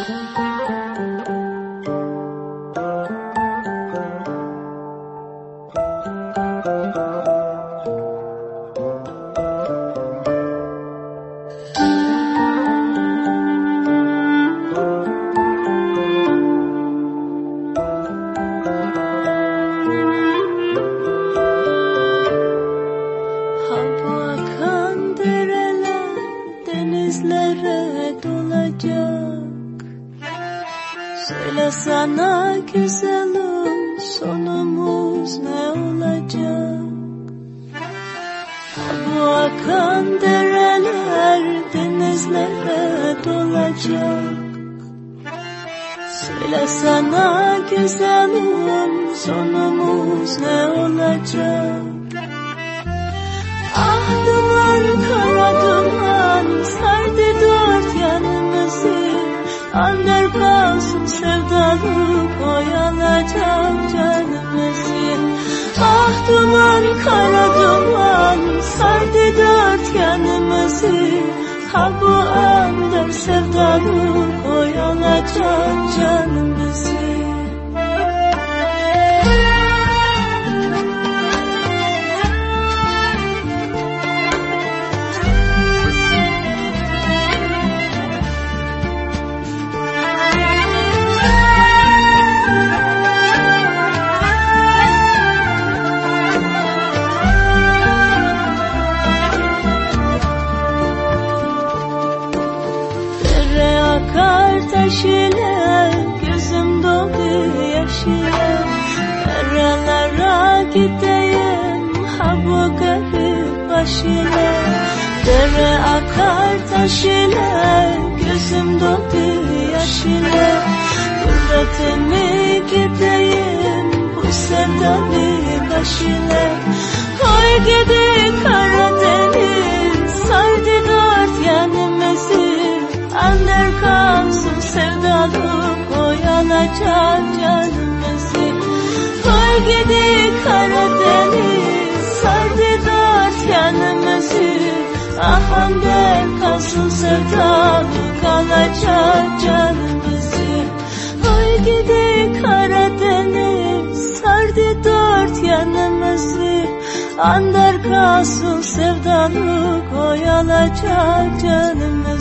Söyle sana güzelim, sonumuz ne olacak? Bu akan dereler denizlere dolacak. Söyle sana güzelim, sonumuz ne olacak? Ah duman, kara duman sardı dört yanımızı. Ander kalsın sevdalık oyalayacak canımızı. Ah duman, kara duman sardı dört yanımızı. Ha bu ander sevdalık oyalayacak canımızı. Taş ile gözüm doldu yaş ile. Nerelere gideyim ha bu garip baş ile. Dere akar taş ile gözüm doldu yaş ile. Gurbetime gideyim bu sevdalı baş ile. Oy gidi Karadeniz sardı dört yanımızı. Ander kalsın sevdalık oyalayacak canımızı. Koy gidi Karadeniz sardı dört yanımızı. Ah ander kalsın sevdalık alacak canımızı. Koy gidi Karadeniz sardı dört yanımızı. Ander kalsın sevdalık oyalayacak canımızı.